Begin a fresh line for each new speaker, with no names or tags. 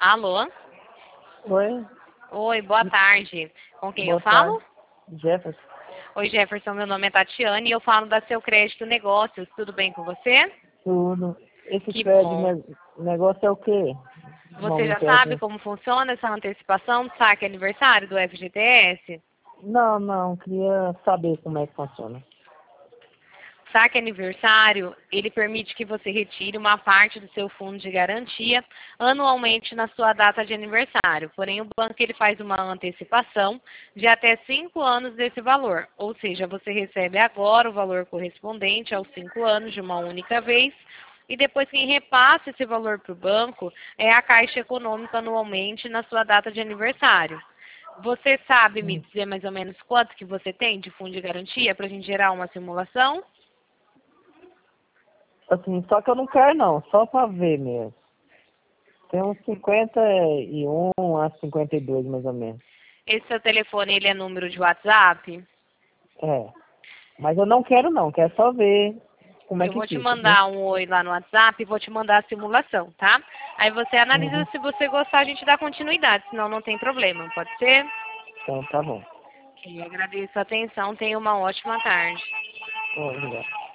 Alô?
Oi,
Oi, boa tarde. Com quem eu
boa
falo?
tarde. Jefferson.
Oi, Jefferson, meu nome é Tatiane e eu falo da Seu Crédito Negócios. Tudo bem com você?
Tudo. Esse
Que
crédito
bom.
negócio é o quê?
Você
Vamos
já
ter
sabe
aqui.
como funciona essa antecipação do saque aniversário do FGTS?
Não, queria saber como é que funciona.
Saque aniversário, ele permite que você retire uma parte do seu fundo de garantia anualmente na sua data de aniversário. Porém, o banco ele faz uma antecipação de até 5 anos desse valor. Ou seja, você recebe agora o valor correspondente aos 5 anos de uma única vez. E depois quem repassa esse valor para o banco é a Caixa Econômica anualmente na sua data de aniversário. Você sabe me
Hum.
dizer mais ou menos quanto que você tem de fundo de garantia para a gente gerar uma simulação?
Assim, só que eu não quero não, só pra ver mesmo. Tem uns 51 a 52 mais ou menos.
Esse seu telefone, ele é número de WhatsApp?
É. Mas eu não quero não, quero só ver como é
Eu
que
vou te
fica, viu?
mandar um oi lá no WhatsApp e vou te mandar a simulação, tá? Aí você analisa,
Uhum.
se você gostar, a gente dá continuidade, senão não tem problema, pode ser?
Então tá bom.
Ok, agradeço a atenção, tenha uma ótima tarde.
Obrigado.